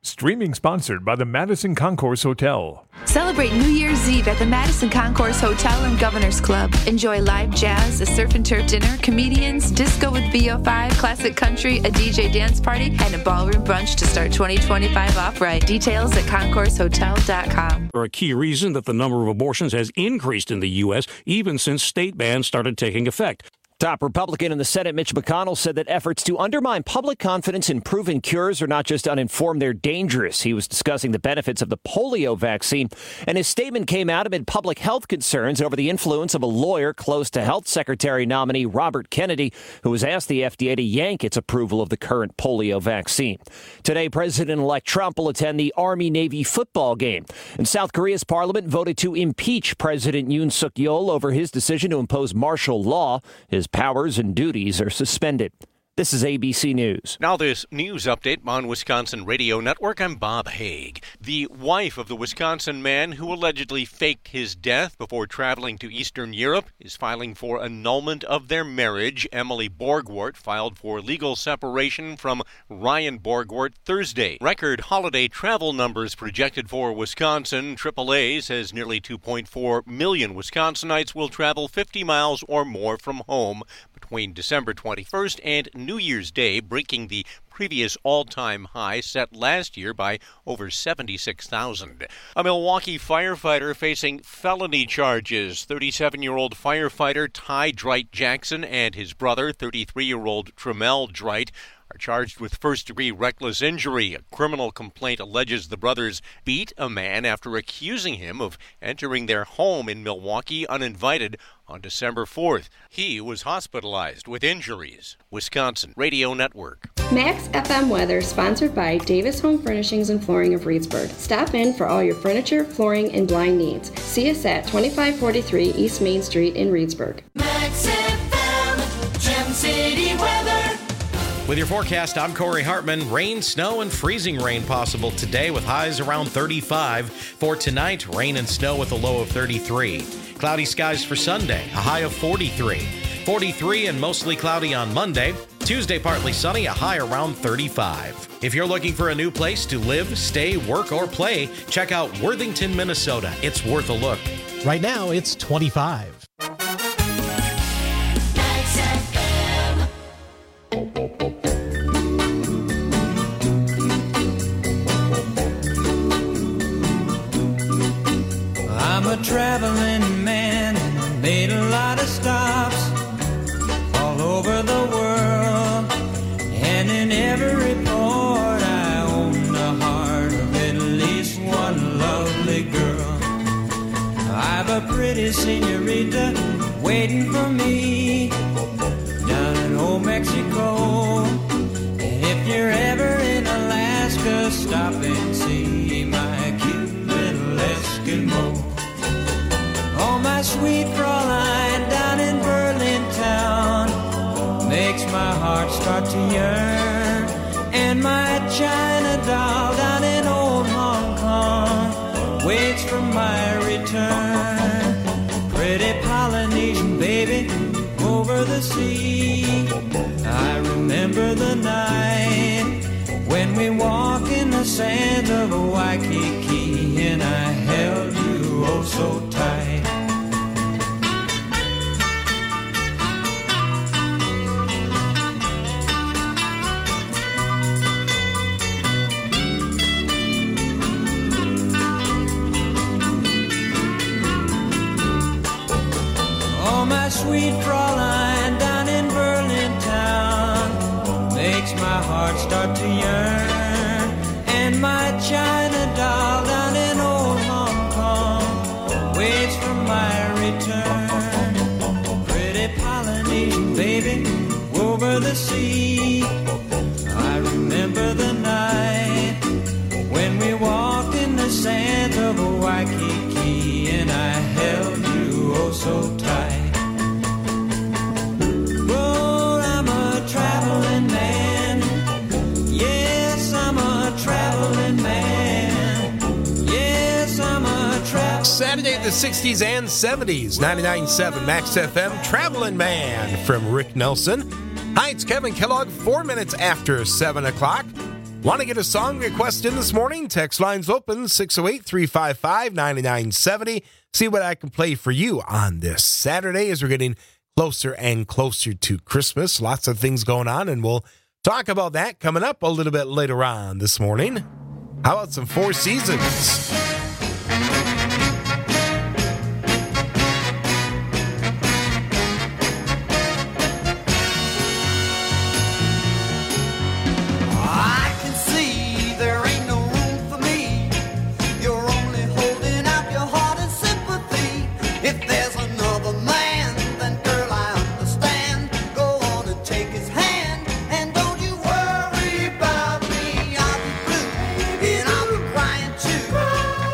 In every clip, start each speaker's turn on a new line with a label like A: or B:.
A: Streaming sponsored by the Madison Concourse Hotel.
B: Celebrate New Year's Eve at the Madison Concourse Hotel and Governor's Club. Enjoy live jazz, a surf and turf dinner, comedians, disco with VO5, classic country, a DJ dance party, and a ballroom brunch to start 2025 off right. Details at concoursehotel.com.
C: A key reason that the number of abortions has increased in the U.S. even since state bans started taking effect.
D: Top Republican in the Senate, Mitch McConnell, said that efforts to undermine public confidence in proven cures are not just uninformed, they're dangerous. He was discussing the benefits of the polio vaccine, and his statement came out amid public health concerns over the influence of a lawyer close to Health Secretary nominee Robert Kennedy, who has asked the FDA to yank its approval of the current polio vaccine. Today, President-elect Trump will attend the Army-Navy football game. And South Korea's parliament voted to impeach President Yoon Suk-yeol over his decision to impose martial law. His powers and duties are suspended. This is ABC News.
E: Now this news update on Wisconsin Radio Network. I'm Bob Haig. The wife of the Wisconsin man who allegedly faked his death before traveling to Eastern Europe is filing for annulment of their marriage. Emily Borgwart filed for legal separation from Ryan Borgwart Thursday. Record holiday travel numbers projected for Wisconsin. AAA says nearly 2.4 million Wisconsinites will travel 50 miles or more from home between December 21st and New Year's Day, breaking the previous all-time high set last year by over 76,000. A Milwaukee firefighter facing felony charges. 37-year-old firefighter Ty Dreit Jackson and his brother, 33-year-old Tremel Dreit, are charged with first-degree reckless injury. A criminal complaint alleges the brothers beat a man after accusing him of entering their home in Milwaukee uninvited on December 4th. He was hospitalized with injuries. Wisconsin Radio Network.
F: Max FM weather sponsored by Davis Home Furnishings and Flooring of Reedsburg. Stop in for all your furniture, flooring, and blind needs. See us at 2543 East Main Street in Reedsburg.
G: Max FM, Gem City weather.
H: With your forecast, I'm Corey Hartman. Rain, snow, and freezing rain possible today with highs around 35. For tonight, rain and snow with a low of 33. Cloudy skies for Sunday, a high of 43. 43 and mostly cloudy on Monday. Tuesday, partly sunny, a high around 35. If you're looking for a new place to live, stay, work, or play, check out Worthington, Minnesota. It's worth a look.
I: Right now, it's 25.
J: I'm a traveling man, made a lot of stops all over the world, and in every port I own the heart of at least one lovely girl. I've a pretty senorita waiting for me down in old Mexico, and if you're ever in Alaska, stop and see my cute little Eskimo. Oh, my sweet Fraulein down in Berlin town makes my heart start to yearn. And my China doll down in old Hong Kong waits for my return. Pretty Polynesian baby over the sea, I remember the night when we walked in the sands of Waikiki, and I held you oh so tight. My sweet Fraulein down in Berlin town makes my heart start to yearn. And my China doll down in old Hong Kong waits for my return. Pretty Polynesian baby over the sea, I remember the night when we walked in the sands of Waikiki, and I held you oh so tight. Traveling man, yes, I'm a traveling man, yes, I'm a traveling.
K: Saturday, the 60s and 70s, 99.7 Max FM, Traveling Man from Rick Nelson. Hi, it's Kevin Kellogg, 4 minutes after 7 o'clock. Want to get a song request in this morning? Text lines open, 608-355-9970. See what I can play for you on this Saturday as we're getting closer and closer to Christmas. Lots of things going on, and we'll talk about that coming up a little bit later on this morning. How about some Four Seasons?
G: And I'll be crying too.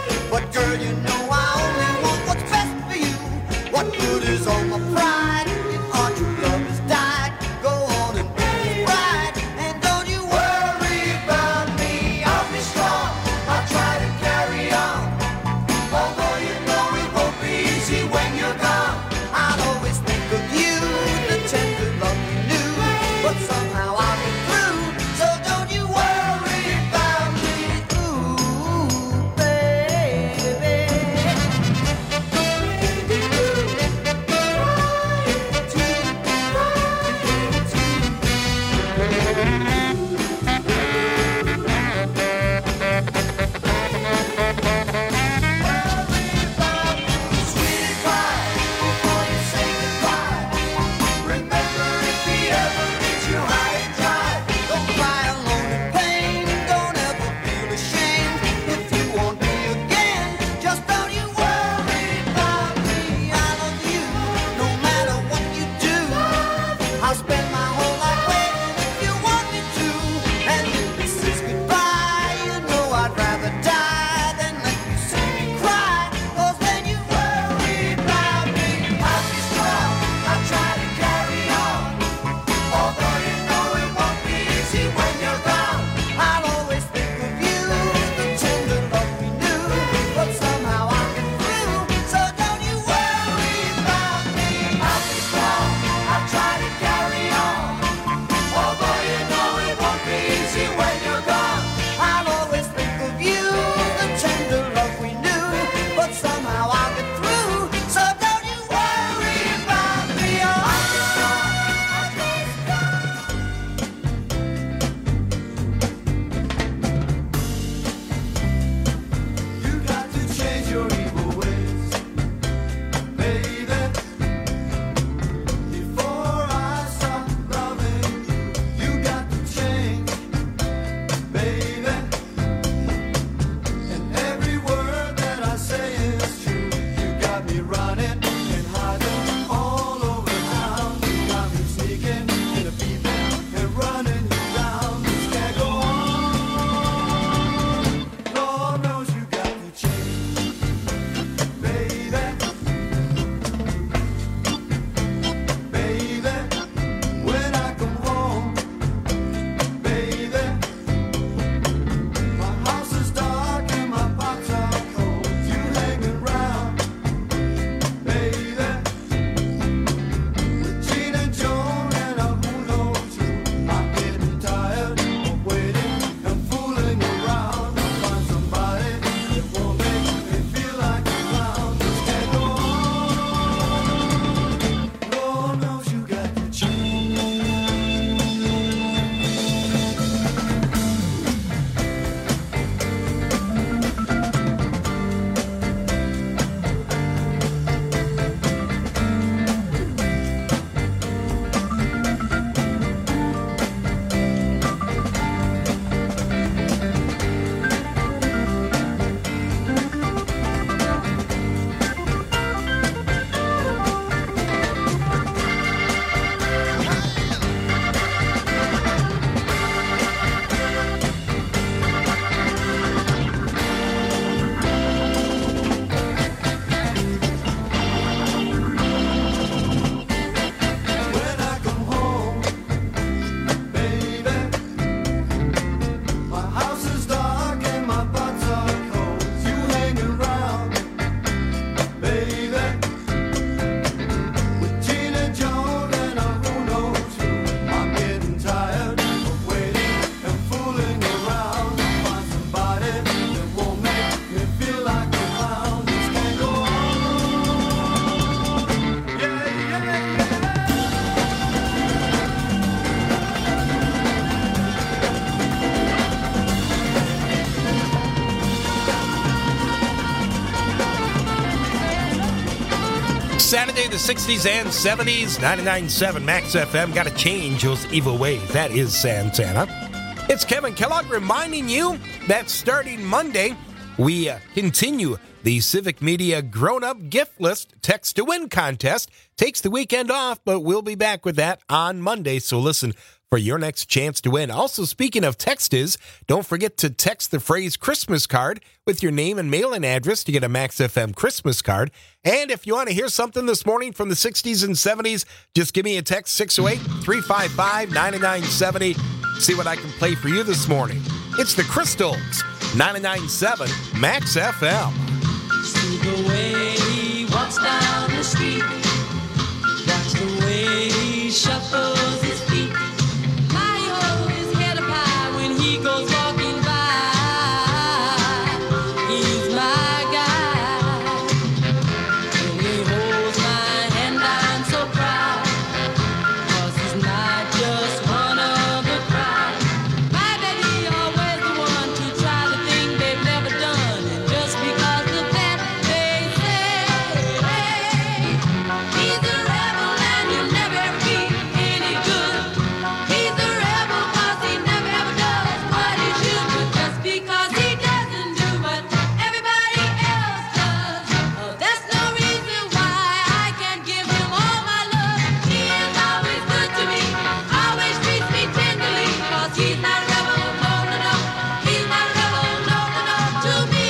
K: Saturday, the 60s and 70s, 99.7 Max FM. Got to change those evil ways. That is Santana. It's Kevin Kellogg reminding you that starting Monday, we continue the Civic Media Grown-Up Gift List Text to Win contest. Takes the weekend off, but we'll be back with that on Monday. So listen for your next chance to win. Also, speaking of texts, don't forget to text the phrase Christmas card with your name and mailing address to get a Max FM Christmas card. And if you want to hear something this morning from the 60s and 70s, just give me a text, 608-355-9970. See what I can play for you this morning. It's the Crystals, 99.7 Max FM.
J: See the way he walks down the street. Watch the way he shuffles his feet. I hold his head up high when he goes walking by. He's my guy. When he holds my hand, I'm so proud. 'Cause he's not just one of a crowd. My baby always the one to try the thing they've never done. And just because of that, they say, hey, he's a rebel and he'll never ever be any good. He's a rebel 'cause he never ever does what he should do. Just because he doesn't do what everybody else does. Oh, that's no reason why I can't give him all my love. He is always good to me, always treats me tenderly. 'Cause he's not a rebel, no, no, no. He's not a rebel, no, no, no, to me.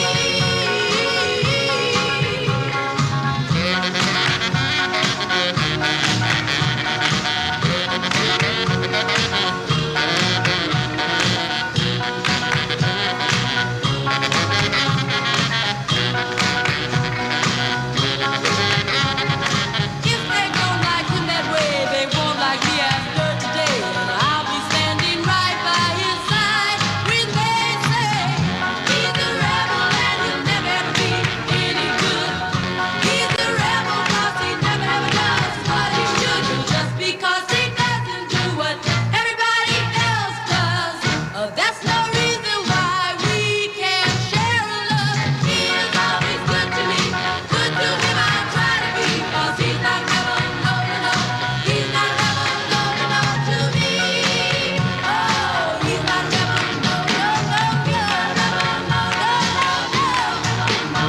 J: If they don't like him that way, they won't like me after today. And I'll be standing right by his side when they say he's a rebel and he'll never ever be any good. He's a rebel 'cause he never ever does what he should do. Just because he doesn't do what everybody else does. That's no reason why we can't share a love. He is always good to me, good to him I try to be. 'Cause he's not rebel, no, no, no. He's not rebel, no, no, no, to me. Oh, he's not rebel, no, no, no, no, rebel, no, no, no, no,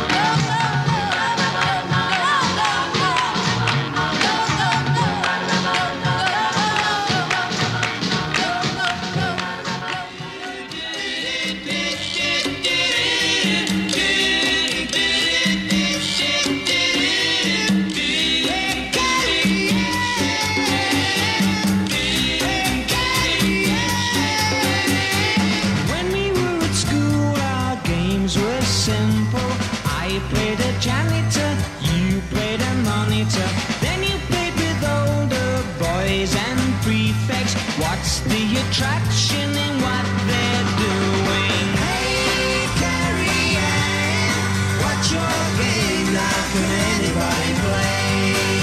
J: When we were at school, our games were simple. I played a janitor, you played a monitor. Then you played with older boys and prefects. What's the attraction in what they're doing? Hey, Carrie Ann, what's your game? Now can anybody play?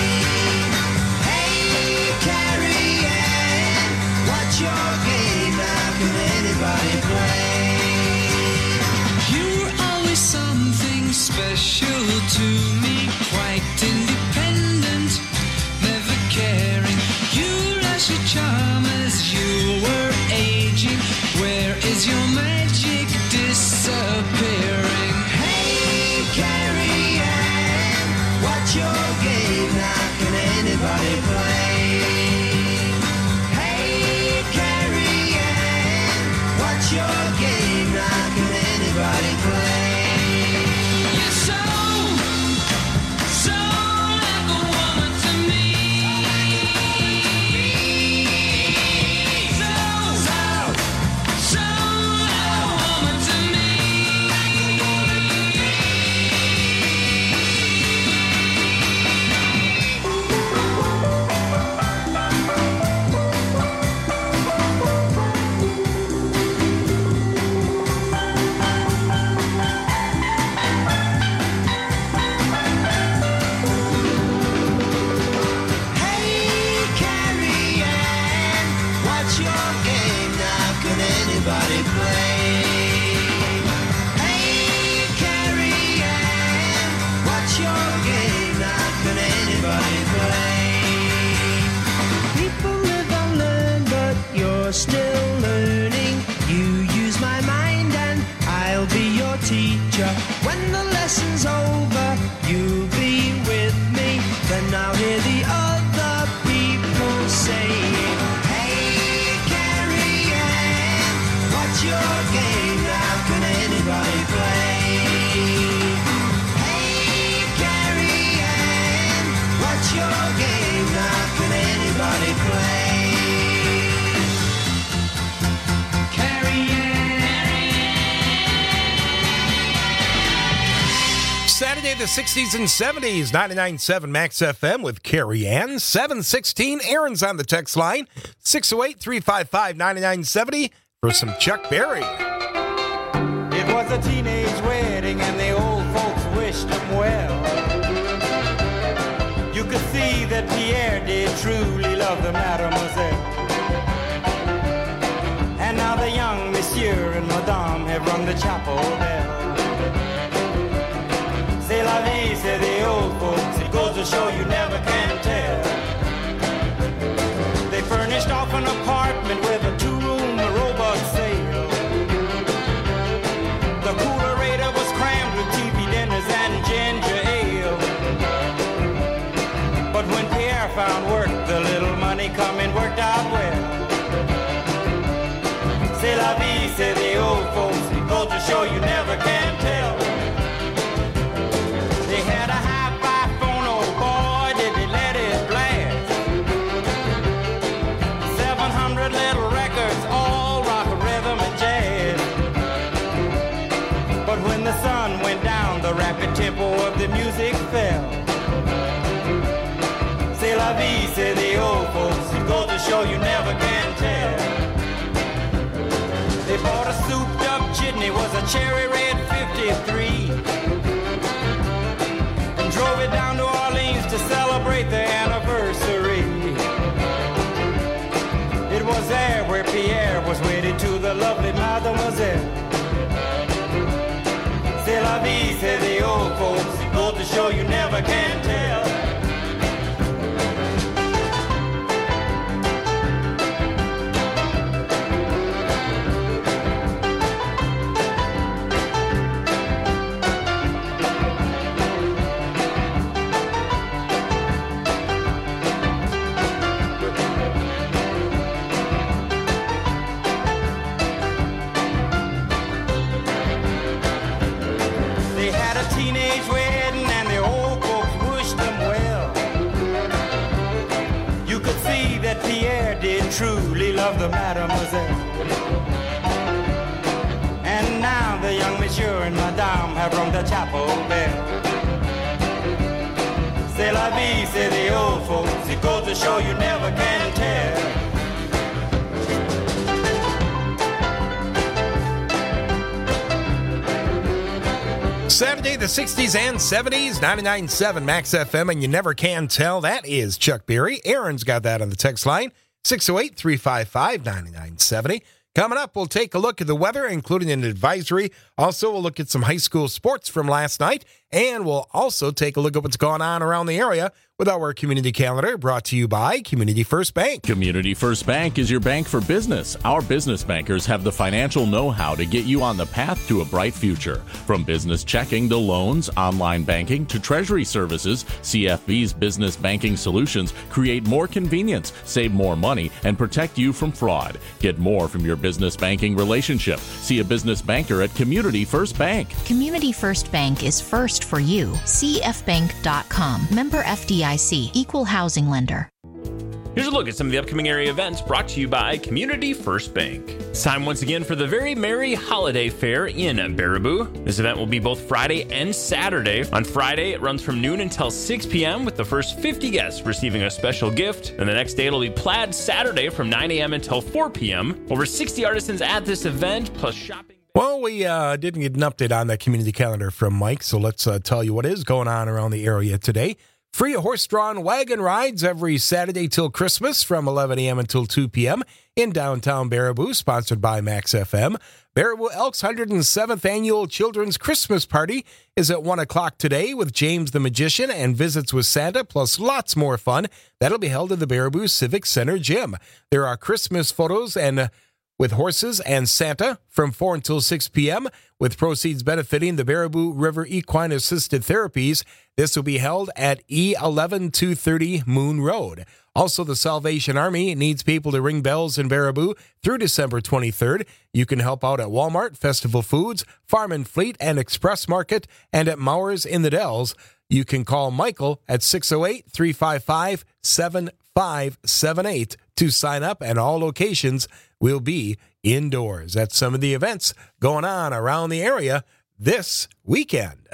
J: Hey, Carrie Ann, what's your game? Now can anybody play? You're always something special to me, quite independent, never caring. You're as your charm as you were future. When the lesson's over, you'll be with me. Then I'll hear the other people saying, hey, Carrie Ann, what's your game now? Can anybody play? Hey, Carrie Ann, what's your game now? Can anybody play?
K: Saturday, the 60s and 70s, 99.7 Max FM with Carrie Ann. 716, Aaron's on the text line, 608-355-9970 for some Chuck Berry.
J: It was a teenage wedding and the old folks wished him well. You could see that Pierre did truly love the mademoiselle. And now the young monsieur and madame have rung the chapel bell. C'est la vie, say the old folks. It goes to show you never can tell. They furnished off an apartment with a two-room robot sale. The coolerator was crammed with TV dinners and ginger ale. But when Pierre found work, the little money coming worked out well. C'est la vie, say the old folks. It goes to show you never can tell. They had a hi-fi phone, oh boy, did they let it blast. 700 little records, all rock, rhythm, and jazz. But when the sun went down, the rapid tempo of the music fell. C'est la vie, say the old folks, it goes to show you never can tell. They bought a souped-up jitney, was a cherry red 53. Drove it down to Orleans to celebrate the anniversary. It was there where Pierre was wedded to the lovely mademoiselle. C'est la vie, say the old folks. It goes to show you never can tell. Truly love the mademoiselle. And now the young monsieur and madame have rung the chapel bell. C'est la vie, say the old folks. It goes to show you never can tell.
K: Saturday, the 60s and 70s, 99.7 Max FM, and you never can tell. That is Chuck Berry. Aaron's got that on the text line. 608-355-9970. Coming up, we'll take a look at the weather, including an advisory. Also, we'll look at some high school sports from last night, and we'll also take a look at what's going on around the area with our community calendar, brought to you by Community First Bank.
L: Community First Bank is your bank for business. Our business bankers have the financial know-how to get you on the path to a bright future. From business checking to loans, online banking to treasury services, CFB's business banking solutions create more convenience, save more money, and protect you from fraud. Get more from your business banking relationship. See a business banker at Community First Bank.
M: Community First Bank is first for you. CFbank.com. Member FDIC. Equal housing lender.
N: Here's a look at some of the upcoming area events brought to you by Community First Bank. It's time once again for the Very Merry Holiday Fair in Baraboo. This event will be both Friday and Saturday. On Friday, it runs from noon until 6 p.m. with the first 50 guests receiving a special gift. And the next day, it'll be Plaid Saturday from 9 a.m. until 4 p.m. Over 60 artisans at this event, plus shopping.
K: Well, we didn't get an update on that community calendar from Mike, so let's tell you what is going on around the area today. Free horse-drawn wagon rides every Saturday till Christmas from 11 a.m. until 2 p.m. in downtown Baraboo, sponsored by Max FM. Baraboo Elks' 107th Annual Children's Christmas Party is at 1 o'clock today with James the Magician and Visits with Santa, plus lots more fun. That'll be held at the Baraboo Civic Center Gym. There are Christmas photos and with horses and Santa from 4 until 6 p.m., with proceeds benefiting the Baraboo River Equine Assisted Therapies. This will be held at E11230 Moon Road. Also, the Salvation Army needs people to ring bells in Baraboo through December 23rd. You can help out at Walmart, Festival Foods, Farm and Fleet, and Express Market, and at Mowers in the Dells. You can call Michael at 608-355-7578 to sign up, and all locations will be indoors. That's some of the events going on around the area this weekend.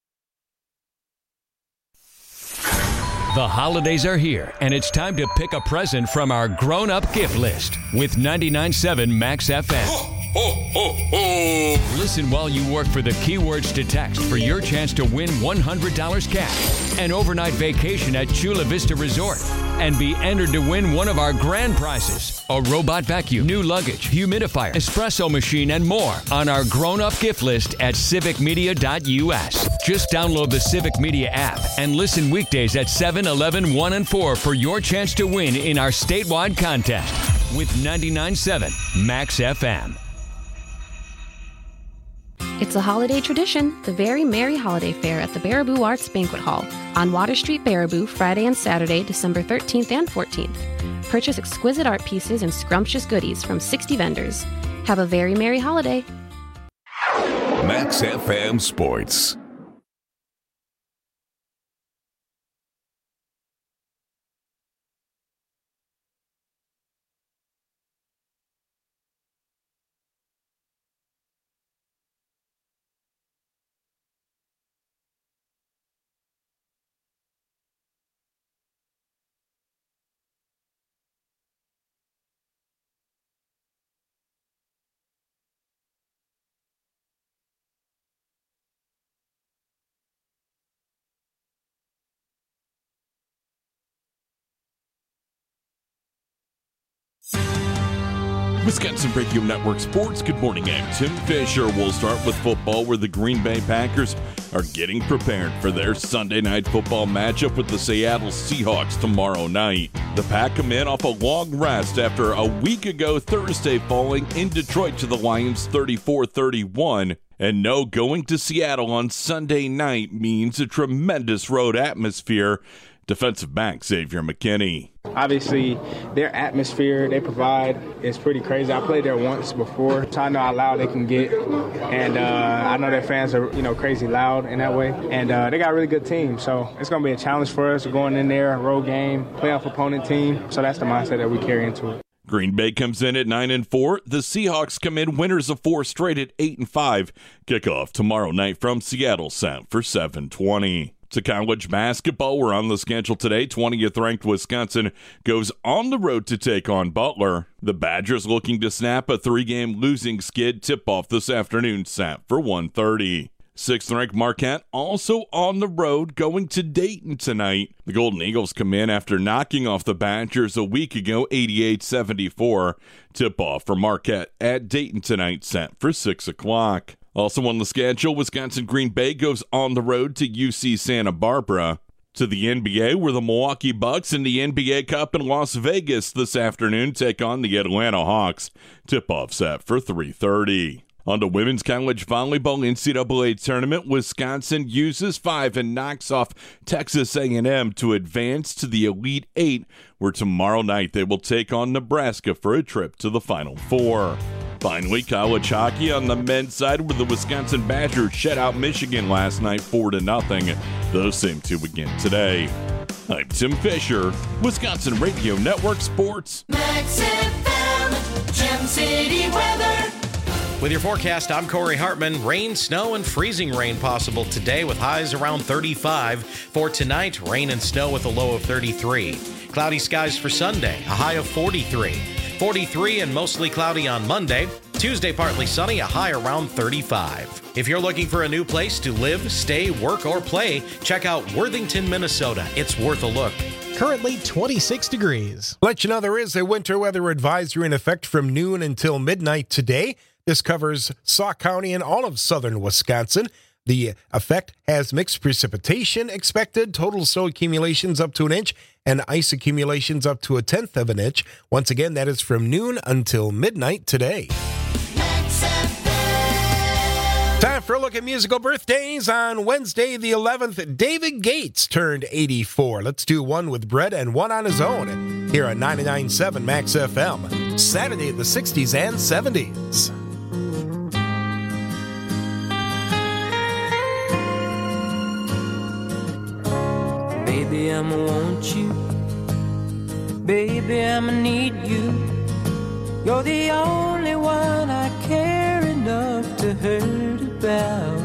O: The holidays are here, and it's time to pick a present from our grown-up gift list with 99.7 Max FM.
G: Ho, ho, ho.
O: Listen while you work for the keywords to text for your chance to win $100 cash, an overnight vacation at Chula Vista Resort, and be entered to win one of our grand prizes, a robot vacuum, new luggage, humidifier, espresso machine, and more on our grown-up gift list at civicmedia.us. Just download the Civic Media app and listen weekdays at 7, 11, 1, and 4 for your chance to win in our statewide contest with 99.7 Max FM.
P: It's a holiday tradition, the Very Merry Holiday Fair at the Baraboo Arts Banquet Hall on Water Street, Baraboo, Friday and Saturday, December 13th and 14th. Purchase exquisite art pieces and scrumptious goodies from 60 vendors. Have a very merry holiday.
Q: Max FM Sports.
L: Wisconsin Radio Network Sports. Good morning, I'm Tim Fisher. We'll start with football, where the Green Bay Packers are getting prepared for their Sunday night football matchup with the Seattle Seahawks tomorrow night. The Pack come in off a long rest after a week ago Thursday falling in Detroit to the Lions 34-31. And no, going to Seattle on Sunday night means a tremendous road atmosphere. Defensive back Xavier McKinney.
R: Obviously, their atmosphere they provide is pretty crazy. I played there once before, so I know how loud they can get. And I know their fans are, crazy loud in that way. And they got a really good team, so it's going to be a challenge for us going in there, a road game, playoff opponent team. So that's the mindset that we carry into it.
L: Green Bay comes in at 9-4. The Seahawks come in winners of 4 straight at 8-5. Kickoff tomorrow night from Seattle, set for 7:20. To college basketball, we're on the schedule today. 20th ranked Wisconsin goes on the road to take on Butler. The Badgers looking to snap a 3-game losing skid. Tip-off this afternoon, set for 1:30. 6th ranked Marquette also on the road, going to Dayton tonight. The Golden Eagles come in after knocking off the Badgers a week ago, 88-74. Tip-off for Marquette at Dayton tonight, set for 6 o'clock. Also on the schedule, Wisconsin Green Bay goes on the road to UC Santa Barbara. To the NBA, where the Milwaukee Bucks in the NBA Cup in Las Vegas this afternoon take on the Atlanta Hawks. Tip-off set for 3:30. On to women's college volleyball NCAA tournament, Wisconsin uses 5 and knocks off Texas A&M to advance to the Elite 8, where tomorrow night they will take on Nebraska for a trip to the Final Four. Finally, college hockey on the men's side, where the Wisconsin Badgers shut out Michigan last night 4-0. Those same two again today. I'm Tim Fisher, Wisconsin Radio Network Sports.
G: Max FM, Gem City weather.
H: With your forecast, I'm Corey Hartman. Rain, snow, and freezing rain possible today with highs around 35. For tonight, rain and snow with a low of 33. Cloudy skies for Sunday, a high of 43. 43 and mostly cloudy on Monday. Tuesday, partly sunny, a high around 35. If you're looking for a new place to live, stay, work, or play, check out Worthington, Minnesota. It's worth a look.
I: Currently 26 degrees.
K: Let you know there is a winter weather advisory in effect from noon until midnight today. This covers Sauk County and all of southern Wisconsin. The effect has mixed precipitation expected, total snow accumulations up to an inch, and ice accumulations up to 1/10 of an inch. Once again, that is from noon until midnight today. Time for a look at musical birthdays. On Wednesday, the 11th, David Gates turned 84. Let's do one with Brett and one on his own here on 99.7 Max FM. Saturday, the 60s and 70s.
J: Baby, I'ma want you. Baby, I'ma need you. You're the only one I care enough to hurt about.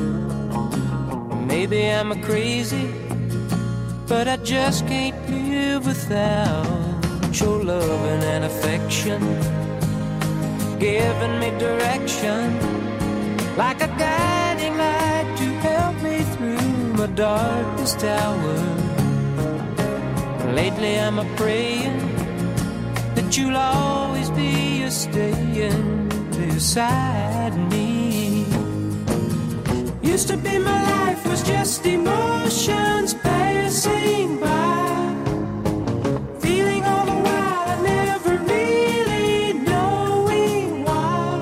J: Maybe I'm a crazy, but I just can't live without your loving and affection, giving me direction, like a guiding light to help me through my darkest hour. Lately I'm a praying that you'll always be a staying beside me. Used to be my life was just emotions passing by, feeling all the while never really knowing why.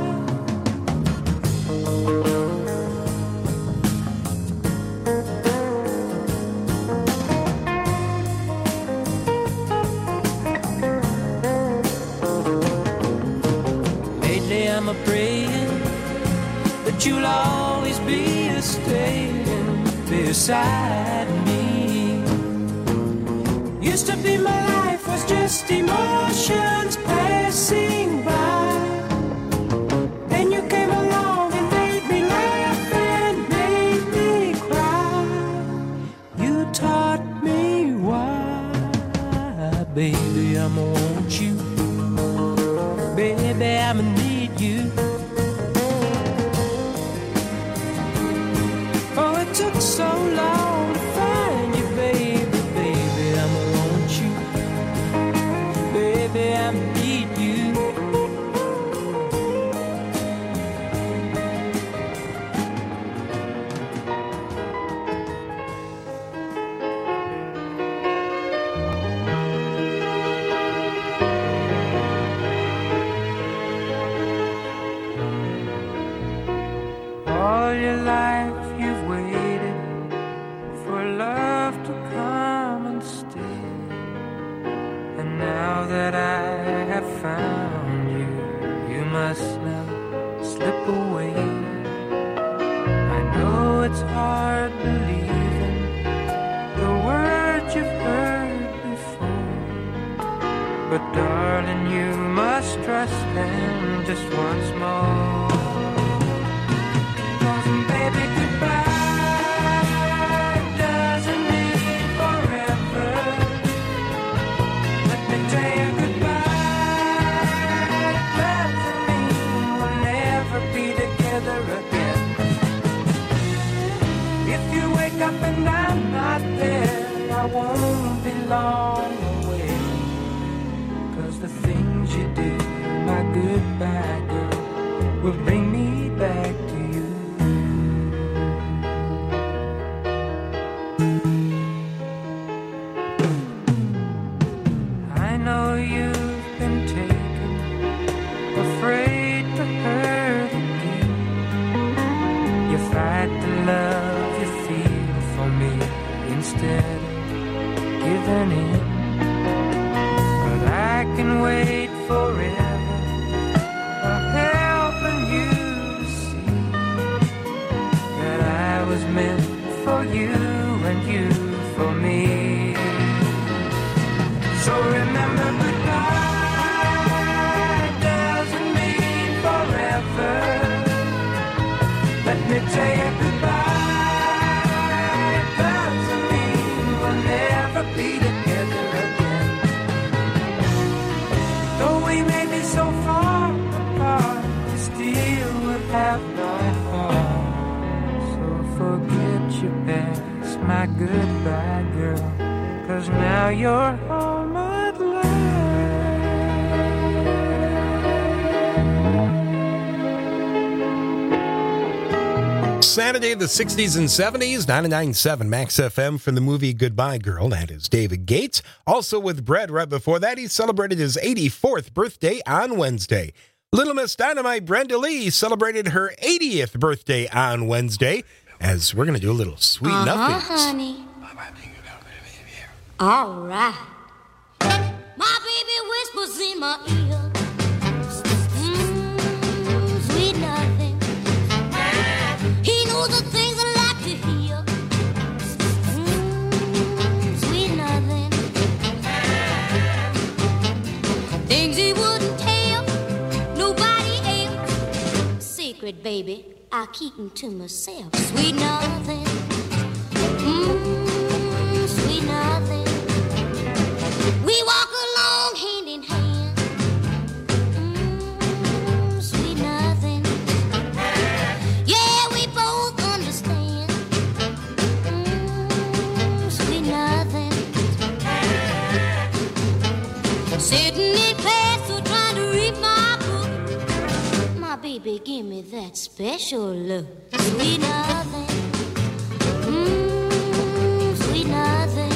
J: Lately I'm a praying that you'll always be a staying beside me. Used to be my life was just emotions passing by. Then you came along and made me laugh and made me cry. You taught me why. Baby, I'ma want you. Baby, I'ma need you. Oh, it took so long to find you, baby, baby, I'ma want you. Baby, I need you. All your life you've waited for love to come and stay. And now that I have found you, you must now slip away. I know it's hard believing the words you've heard before, but darling, you must trust them just once more. Baby, goodbye doesn't mean forever. Let me tell you, goodbye doesn't mean we'll never be together again. If you wake up and I'm not there, I won't be long away. 'Cause the things you do, my goodbye girl, will bring me back to you. I know you've been taken, afraid to hurt again. You fight the love you feel for me instead of giving in. But I can wait forever, helping you to see that I was meant for you and you for me. So remember, goodbye doesn't mean forever. Let me tell you, goodbye doesn't mean we'll never be together again. Though we may be so far apart, we still will have my heart. So forget your past, my goodbye girl, 'cause now you're home at last.
K: Saturday, the 60s and 70s, 99.7 Max FM from the movie Goodbye Girl. That is David Gates. Also with Brad right before that, he celebrated his 84th birthday on Wednesday. Little Miss Dynamite Brenda Lee celebrated her 80th birthday on Wednesday, as we're going to do a little Sweet Nothings.
S: Honey. All right. My baby whispers in my ear. Sweet nothing. He knows the things I like to hear. Sweet nothing. Things he wouldn't tell nobody else. Secret, baby, I keep them to myself. Sweet nothing. Sweet nothing. We walk along hand in hand. Sweet nothing. Yeah, we both understand. Sweet nothing. Sitting in class, so trying to read my book. My baby, give me that special look. Sweet nothing. Sweet nothing.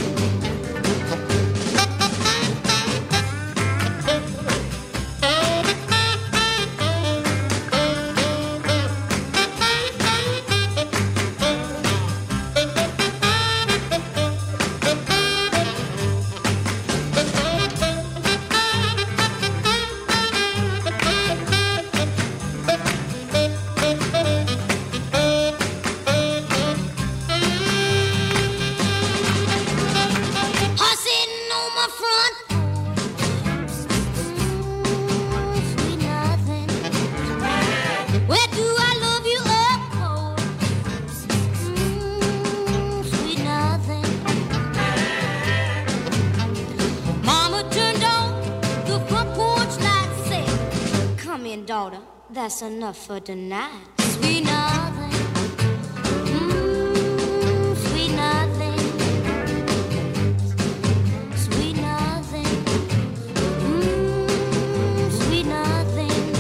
S: That's enough for tonight. Sweet nothing. Sweet nothing. Sweet nothing. Sweet nothing.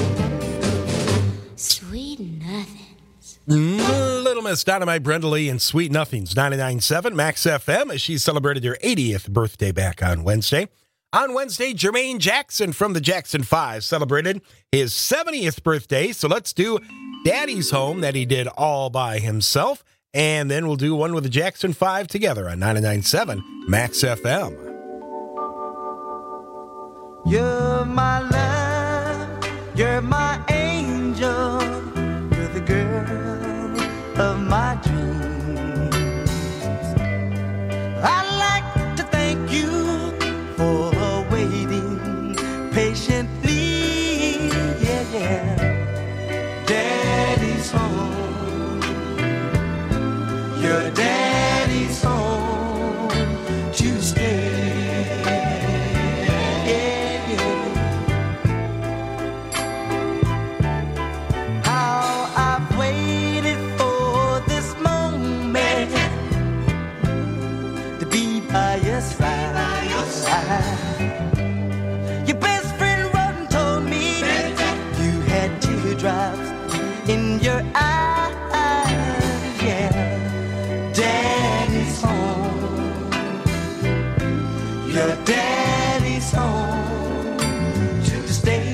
S: Sweet nothings.
K: Little Miss Dynamite Brenda Lee and Sweet Nothings, 99.7 Max FM, as she celebrated her 80th birthday back on Wednesday. On Wednesday, Jermaine Jackson from the Jackson 5 celebrated his 70th birthday. So let's do Daddy's Home that he did all by himself. And then we'll do one with the Jackson 5 together on 99.7 Max FM.
J: You're my love, you're my angel, you're the girl of my dreams. I'd like to thank you for waiting patiently, yeah. Daddy's home, your daddy's home to stay, yeah. How I've waited for this moment to be by your side. Your best friend wrote and told me you had teardrops in your eyes, yeah. Daddy's home, your daddy's home to stay.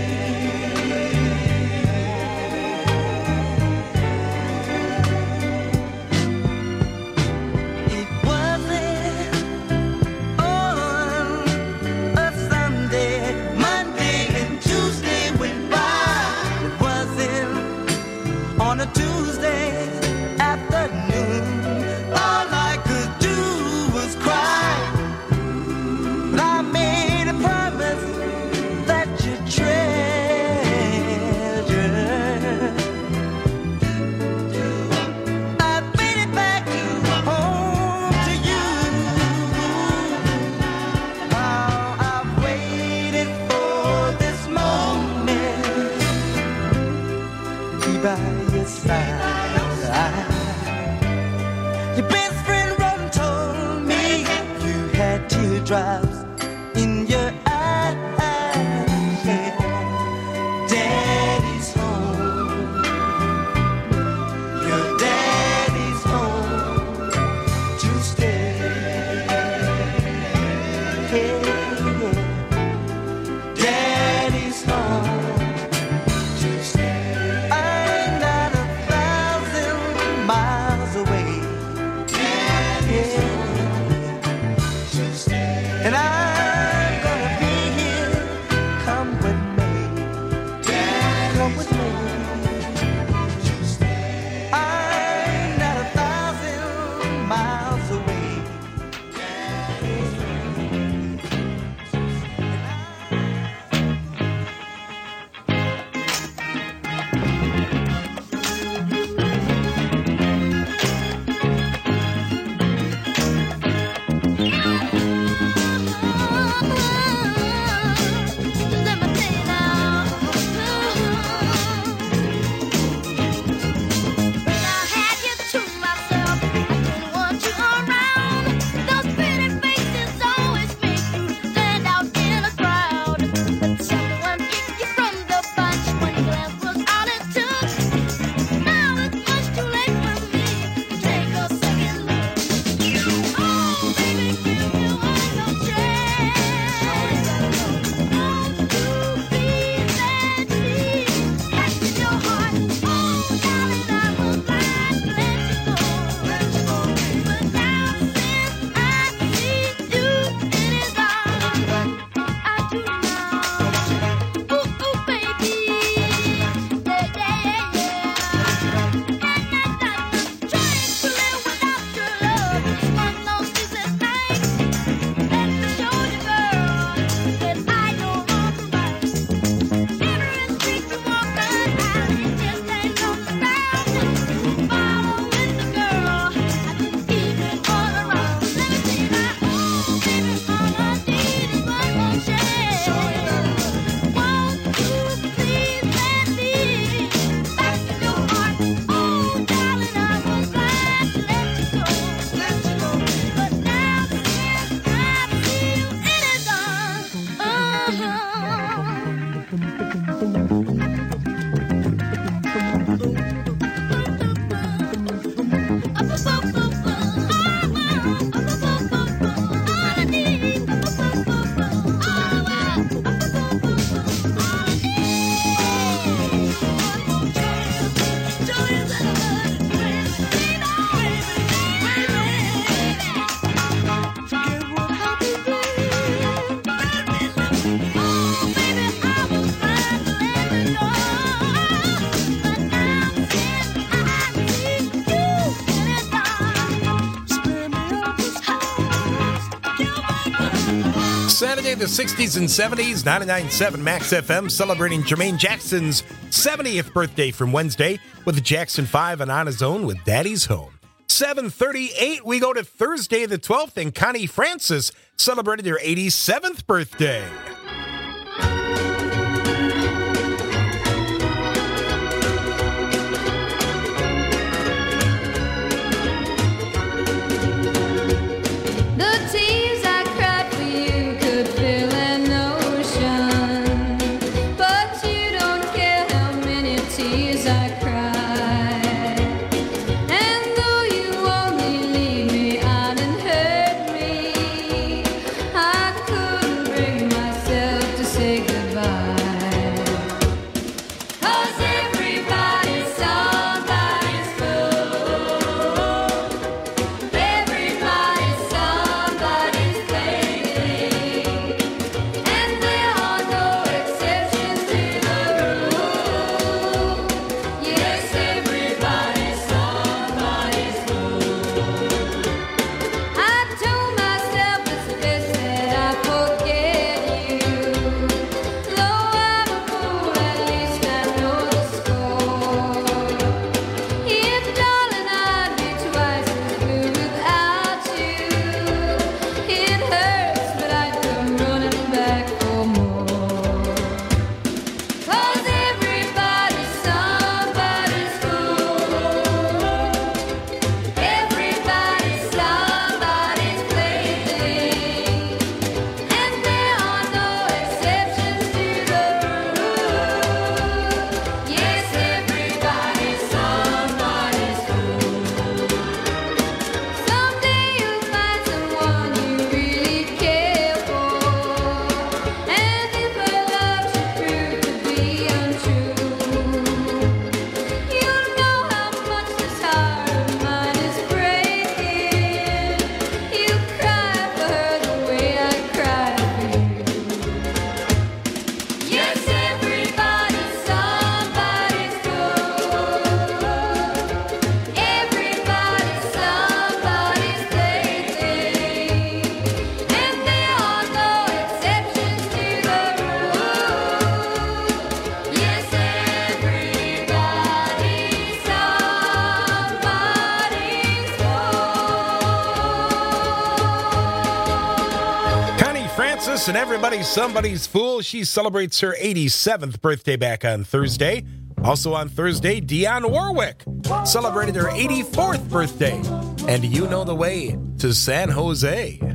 J: It wasn't on a Sunday, Monday and Tuesday went by. It wasn't on a Tuesday afternoon. All I could do was cry. But I made a promise that you treasure. I made it back home to you. How I've waited for this moment to be by your side. Your best friend wrote and told me you had teardrops in your eyes, yeah. Daddy's home, your dad.
K: Saturday, the 60s and 70s, 99.7 Max FM, celebrating Jermaine Jackson's 70th birthday from Wednesday with the Jackson 5 and On His Own with Daddy's Home. 7:38, we go to Thursday the 12th, and Connie Francis celebrated their 87th birthday. And everybody's somebody's fool. She celebrates her 87th birthday back on Thursday. Also on Thursday, Dionne Warwick celebrated her 84th birthday. And you know the way to San Jose.
T: Do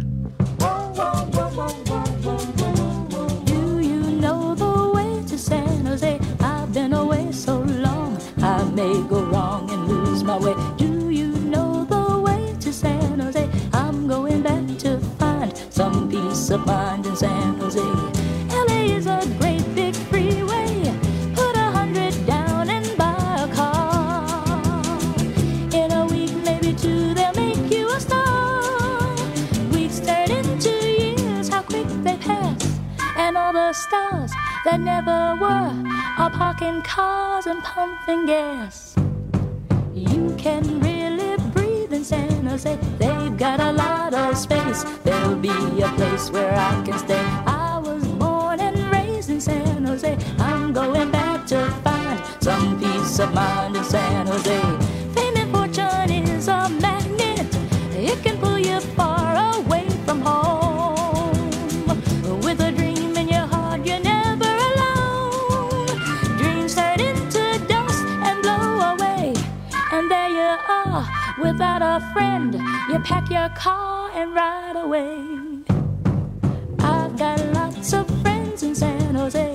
T: you know the way to San Jose? I've been away so long, I may go wrong and lose my way. Do you know the way to San Jose? I'm going back to find some peace of mind in San Jose. LA is a great big freeway. Put 100 down and buy a car. In a week, maybe two, they'll make you a star. Weeks turn into years, how quick they pass. And all the stars that never were are parking cars and pumping gas. You can really breathe in San Jose. They've got a lot of space. There'll be a place where I can stay. I was born and raised in San Jose. I'm going back to find some peace of mind in San Jose. Fame and fortune is a magnet. It can pull you far away from home. With a dream in your heart, you're never alone. Dreams turn into dust and blow away. And there you are, without a friend. You pack your car and ride away. I've got lots of friends in San Jose.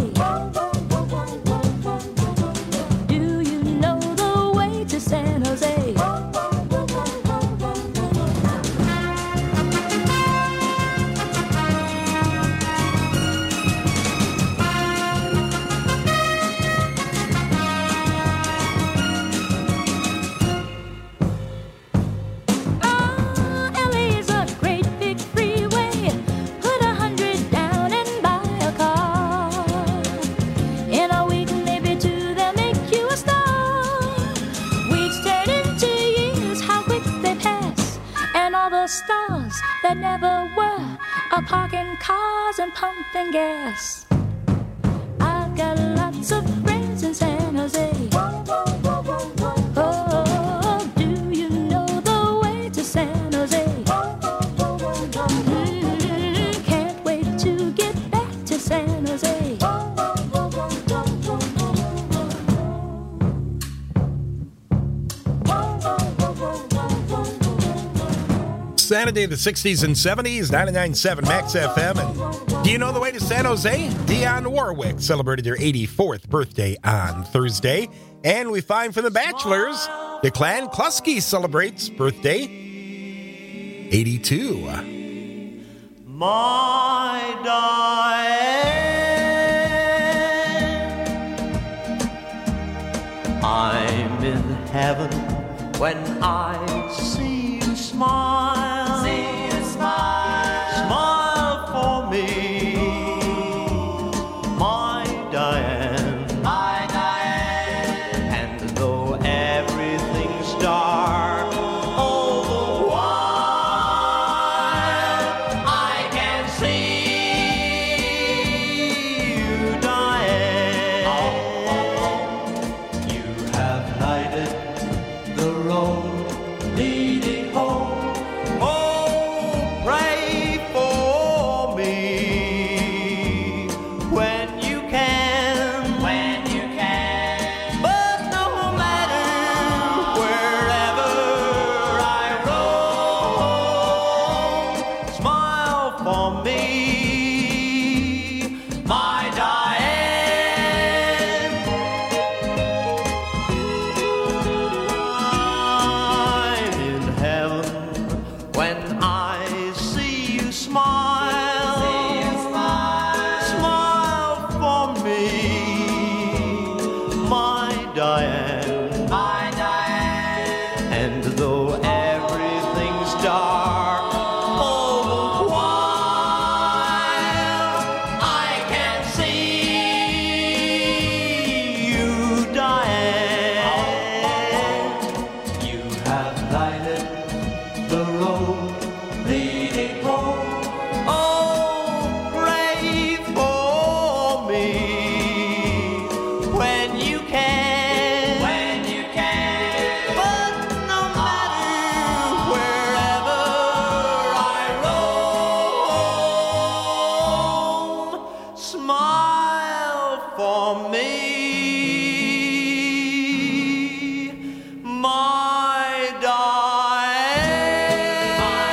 T: Do you know the way to San Jose? parking cars and pumping gas. I've got lots of friends in San Jose. Oh, do you know the way to San Jose? Can't wait to get back to San Jose.
K: Saturday, the 60s and 70s, 99.7 Max FM. And do you know the way to San Jose? Dionne Warwick celebrated their 84th birthday on Thursday. And we find from The Bachelors, Declan Kluski celebrates birthday 82.
G: My Diane, I'm in heaven when I see you smile. See you smile. Smile for me, my Diane. My Diane. And though everything's dark all the while, I can see you, Diane. You have lighted the road leading home. Oh, pray for me when you can. When you can. But no matter wherever I roam, smile for me, my Diane. I'm in heaven when I see you smile. See you smile. Smile for me, my Diane. My Diane. And though everything's dark all the while, I can see you, Diane. You have lighted the road leading home. Oh, pray for me when you can. When you can. But no matter wherever I roam, smile for me, my Diane.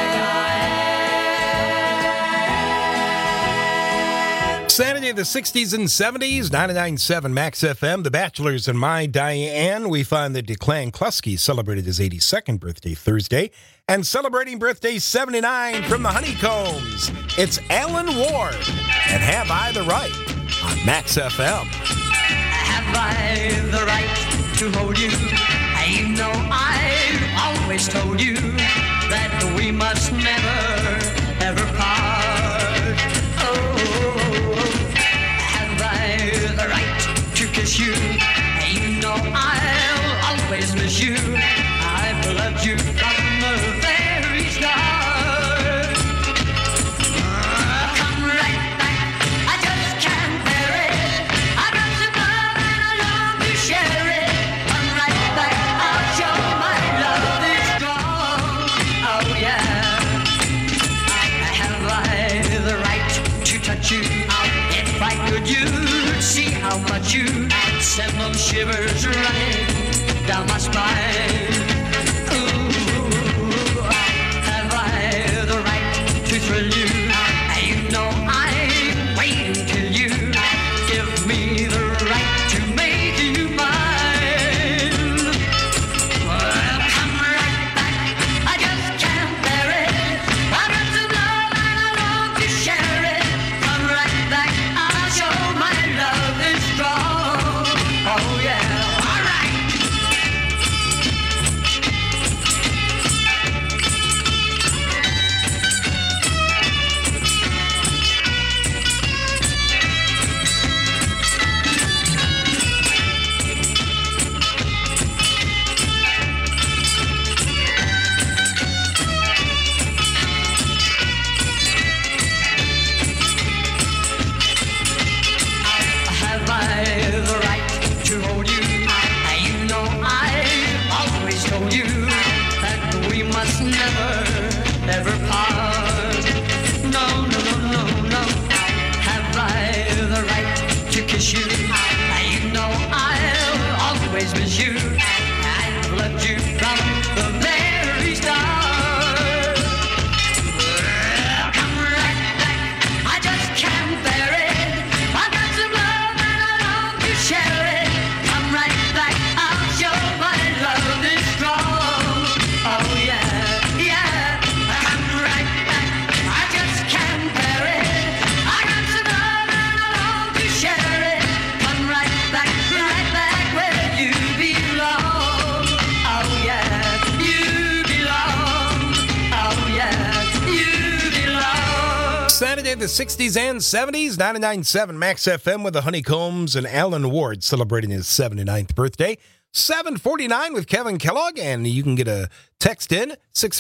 K: Saturday, the 60s and 70s, 99.7 Max FM, The Bachelors and My Diane. We find that Declan Kluski celebrated his 82nd birthday Thursday. And celebrating birthday 79 from the Honeycombs, it's Alan Ward. And Have I the Right on Max FM.
G: Have I the right to hold you? You know I've always told you that we must never, ever part. Oh, have I the right to kiss you? You know I'll always miss you. I've loved you from the very start. Come right back, I just can't bear it. I've got some love and I long to share it. Come right back, I'll show my love is strong. Oh yeah. Have I the right to touch you? If I could, you'd see how much you send those shivers running down my spine. Ooh, have I the right to thrill you? You know I'm waiting till you give me the right to make you mine. Well, come right back, I just can't bear it. I've got some love and I long to share it. Come right back, I'll show my love is strong. Oh yeah, all right.
K: enjoy the 60s and 70s. 99.7 Max FM with the Honeycombs and Alan Ward celebrating his 79th birthday. 7:49 with Kevin Kellogg, and you can get a text in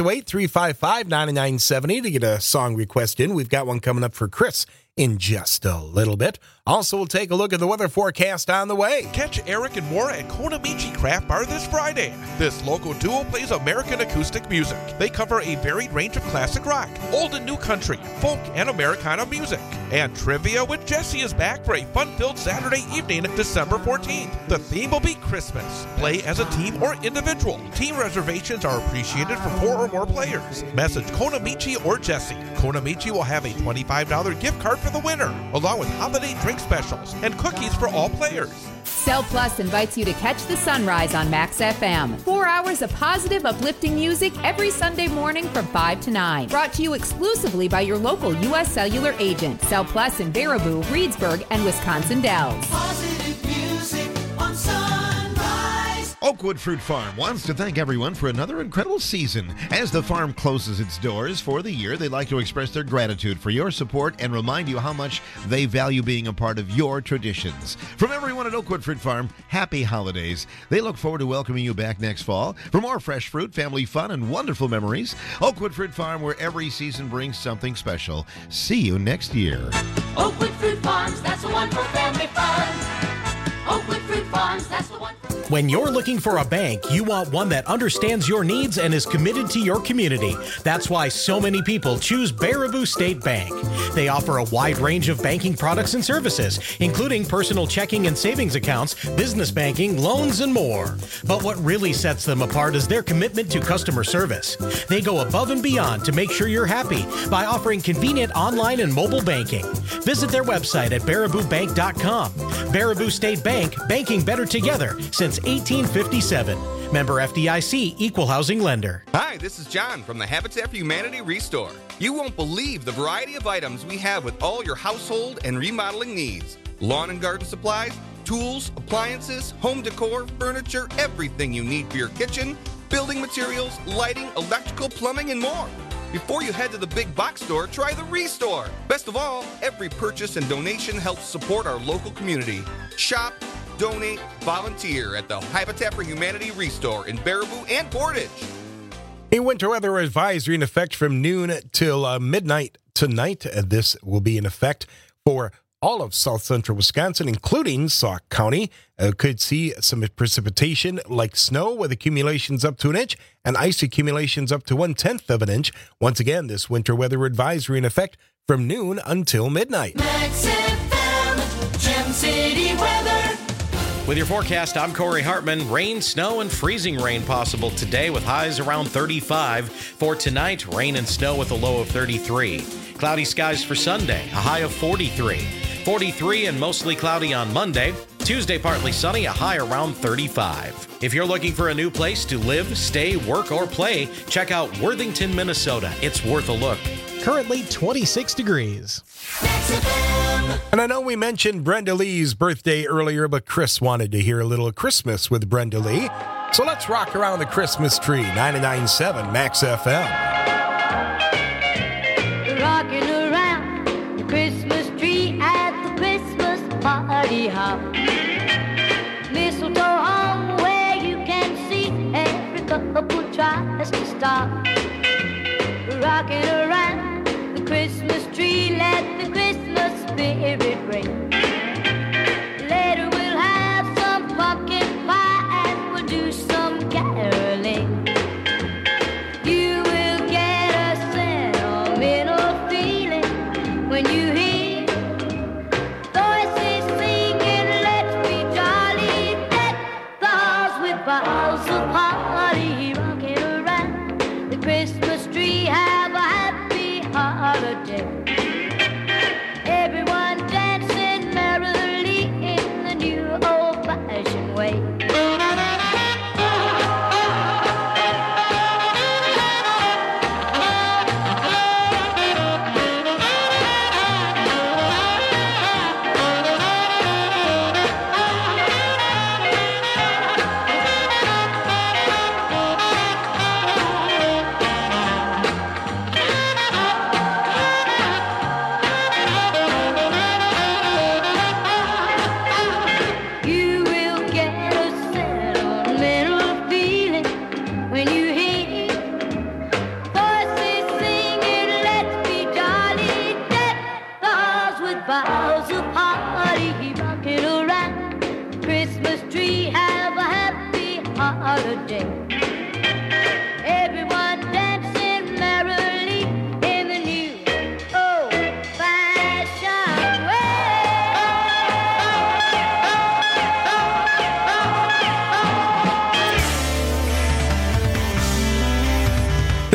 K: 608-355-9970 to get a song request in. We've got one coming up for Chris in just a little bit. Also, we'll take a look at the weather forecast on the way.
U: Catch Eric and Maura at Konamichi Craft Bar this Friday. This local duo plays American acoustic music. They cover a varied range of classic rock, old and new country, folk, and Americana music. And Trivia with Jesse is back for a fun-filled Saturday evening, December 14th. The theme will be Christmas. Play as a team or individual. Team reservations are appreciated for 4 or more players. Message Konamichi or Jesse. Konamichi will have a $25 gift card for the winner, along with holiday drink specials and cookies for all players.
V: Cell Plus invites you to catch the sunrise on Max FM. 4 hours of positive, uplifting music every Sunday morning from 5 to 9. Brought to you exclusively by your local U.S. Cellular agent. Cell Plus in Baraboo, Reedsburg, and Wisconsin Dells.
W: Positive music on Sunrise.
X: Oakwood Fruit Farm wants to thank everyone for another incredible season. As the farm closes its doors for the year, they'd like to express their gratitude for your support and remind you how much they value being a part of your traditions. From everyone at Oakwood Fruit Farm, happy holidays. They look forward to welcoming you back next fall for more fresh fruit, family fun, and wonderful memories. Oakwood Fruit Farm, where every season brings something special. See you next year.
W: Oakwood Fruit Farms, that's the one for family fun. Oakwood Fruit Farms, that's the one for...
I: When you're looking for a bank, you want one that understands your needs and is committed to your community. That's why so many people choose Baraboo State Bank. They offer a wide range of banking products and services, including personal checking and savings accounts, business banking, loans, and more. But what really sets them apart is their commitment to customer service. They go above and beyond to make sure you're happy by offering convenient online and mobile banking. Visit their website at baraboobank.com. Baraboo State Bank, banking better together since 1857. Member FDIC, Equal Housing Lender.
Y: Hi, this is John from the Habitat for Humanity Restore. You won't believe the variety of items we have with all your household and remodeling needs. Lawn and garden supplies, tools, appliances, home decor, furniture, everything you need for your kitchen, building materials, lighting, electrical, plumbing, and more. Before you head to the big box store, try the Restore. Best of all, every purchase and donation helps support our local community. Shop, donate, volunteer at the Habitat for Humanity Restore in Baraboo and Portage.
K: A winter weather advisory in effect from noon till midnight tonight. This will be in effect for all of south central Wisconsin, including Sauk County. Could see some precipitation like snow with accumulations up to an inch and ice accumulations up to 1/10 of an inch. Once again, this winter weather advisory in effect from noon until midnight.
W: Max FM, Gem City weather.
H: With your forecast, I'm Corey Hartman. Rain, snow, and freezing rain possible today with highs around 35. For tonight, rain and snow with a low of 33. Cloudy skies for Sunday, a high of 43. 43 and mostly cloudy on Monday. Tuesday, partly sunny, a high around 35. If you're looking for a new place to live, stay, work, or play, check out Worthington, Minnesota. It's worth a look.
I: Currently 26 degrees.
K: And I know we mentioned Brenda Lee's birthday earlier, but Chris wanted to hear a little Christmas with Brenda Lee. So let's rock around the Christmas tree. 99.7 Max FM.
S: Rocking around the Christmas tree at the Christmas party hop. Mistletoe hung where you can see every couple tries to stop. Rocking around the Christmas tree, let the Christmas spirit ring. Later we'll have some pumpkin pie and we'll do some caroling. You will get a sentimental feeling when you hear voices singing, let's be jolly, deck the halls with boughs of holly. Rocking around the Christmas tree, have a happy holiday. Everyone dancing merrily in the new old-fashioned way.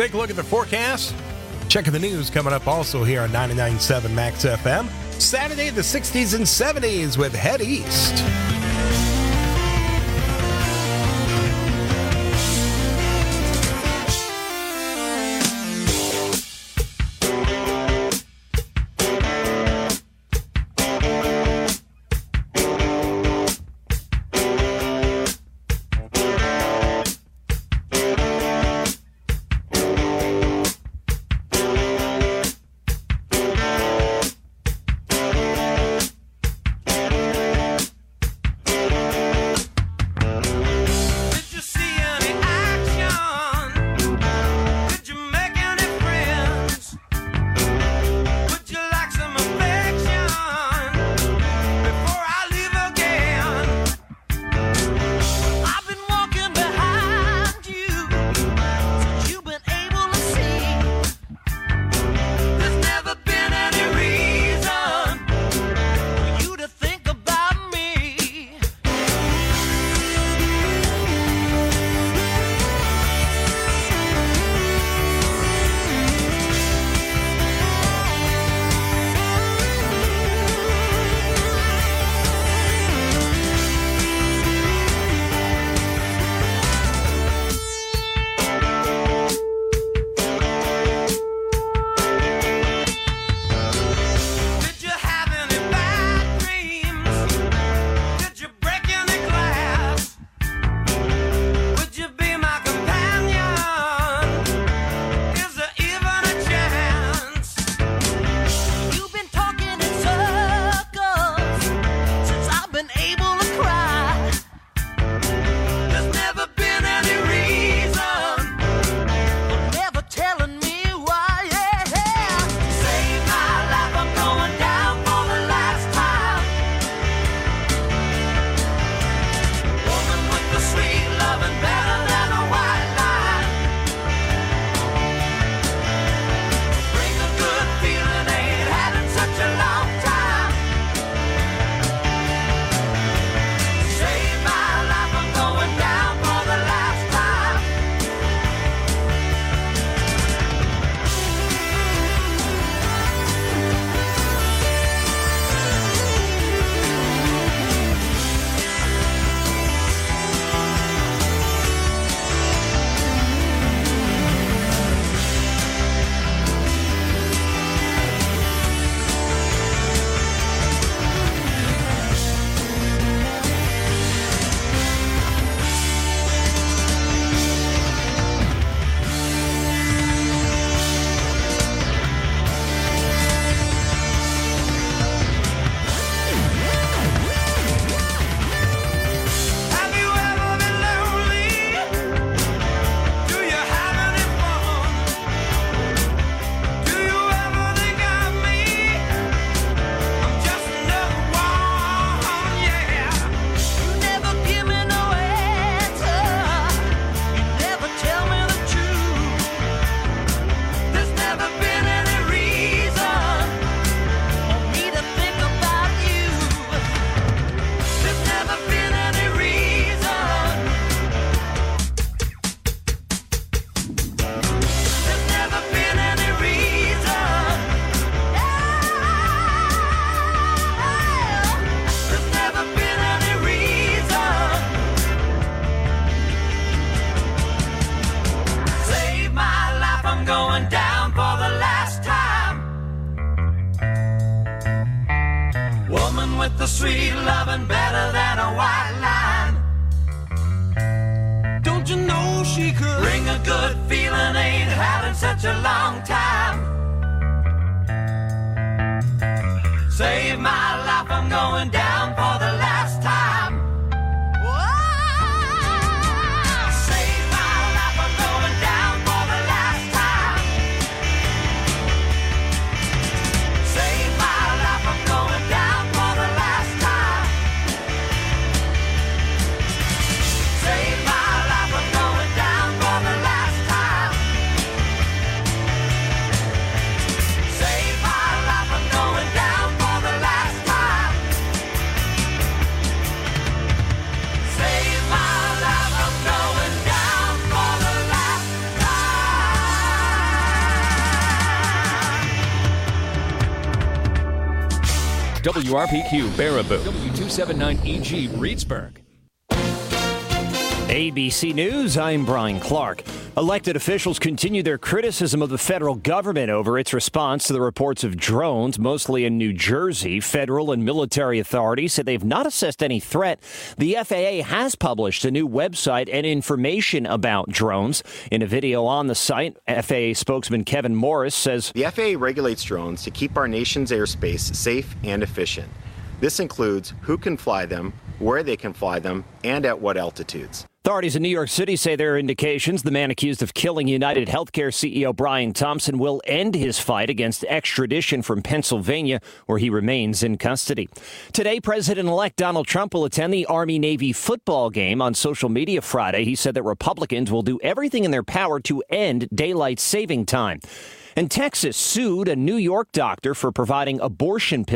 K: Take a look at the forecast. Checking the news coming up also here on 99.7 Max FM. Saturday, the 60s and 70s with Head East.
G: with the sweet loving better than a white line. Don't you know she could bring a good feeling, ain't had in such a long time. Save my life, I'm going down for the last time. Time.
O: WRPQ Baraboo, W279EG Reedsburg.
A: ABC News, I'm Brian Clark. Elected officials continue their criticism of the federal government over its response to the reports of drones, mostly in New Jersey. Federal and military authorities say they've not assessed any threat. The FAA has published a new website and information about drones. In a video on the site, FAA spokesman Kevin Morris says,
B: "The FAA regulates drones to keep our nation's airspace safe and efficient. This includes who can fly them, where they can fly them, and at what altitudes."
A: Authorities in New York City say there are indications the man accused of killing United Healthcare CEO Brian Thompson will end his fight against extradition from Pennsylvania, where he remains in custody. Today, President-elect Donald Trump will attend the Army-Navy football game. On social media Friday, he said that Republicans will do everything in their power to end daylight saving time. And Texas sued a New York doctor for providing abortion pills